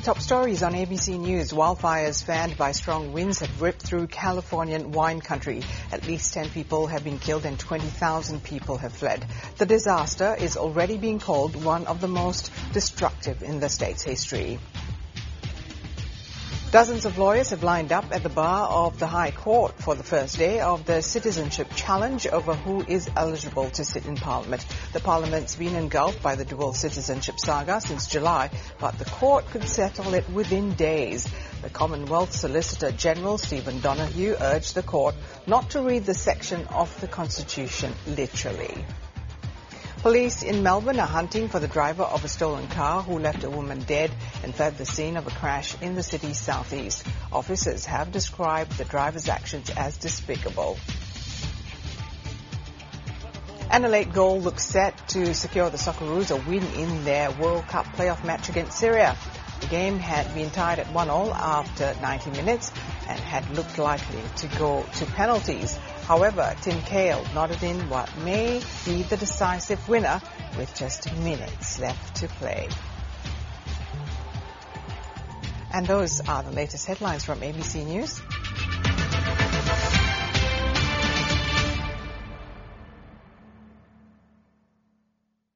top stories on ABC News. Wildfires fanned by strong winds have ripped through Californian wine country. At least 10 people have been killed and 20,000 people have fled. The disaster is already being called one of the most destructive in the state's history. Dozens of lawyers have lined up at the bar of the High Court for the first day of the citizenship challenge over who is eligible to sit in Parliament. The Parliament's been engulfed by the dual citizenship saga since July, but the court could settle it within days. The Commonwealth Solicitor General Stephen Donoghue urged the court not to read the section of the Constitution literally. Police in Melbourne are hunting for the driver of a stolen car who left a woman dead and fled the scene of a crash in the city's southeast. Officers have described the driver's actions as despicable. And a late goal looks set to secure the Socceroos a win in their World Cup playoff match against Syria. The game had been tied at 1-1 after 90 minutes and had looked likely to go to penalties. However, Tim Cahill nodded in what may be the decisive winner with just minutes left to play. And those are the latest headlines from ABC News.